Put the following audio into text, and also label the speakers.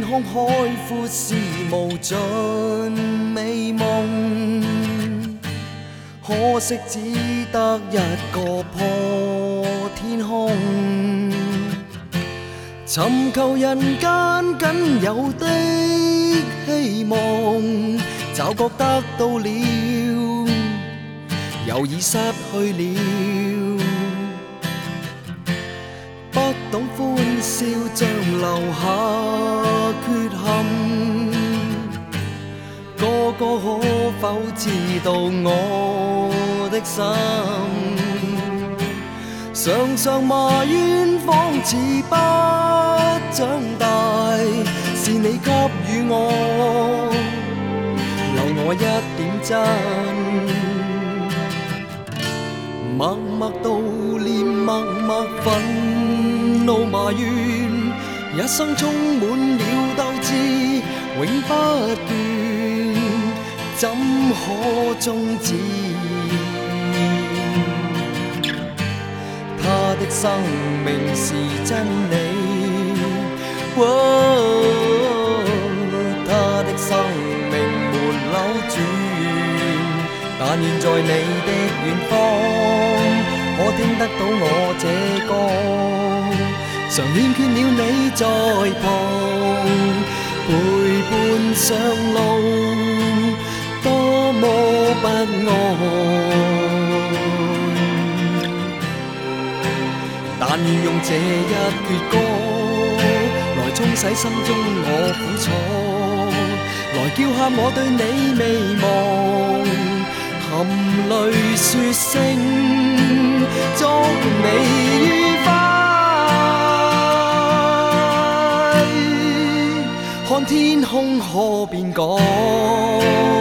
Speaker 1: 空海闊是無盡美夢，可惜只得一個破天空。尋求人間僅有的希望，驟覺得到了，又已失去了。不懂歡笑像留下缺陷，個個可否知道我的心？常常埋怨方似不長大，是你給予我，留我一點真。默默悼念，默默憤怒埋怨，一生充滿了鬥志，永不斷，怎可終止？他的生命是真理，他的生命沒扭轉，但願在你的遠方，可聽得到我這歌，常欠缺了你在旁，陪伴上路，多麼不安。但願用這一闕歌，來沖洗心中我苦楚，來叫喊我對你未忘，含淚說聲祝你愉快，看天空可變改。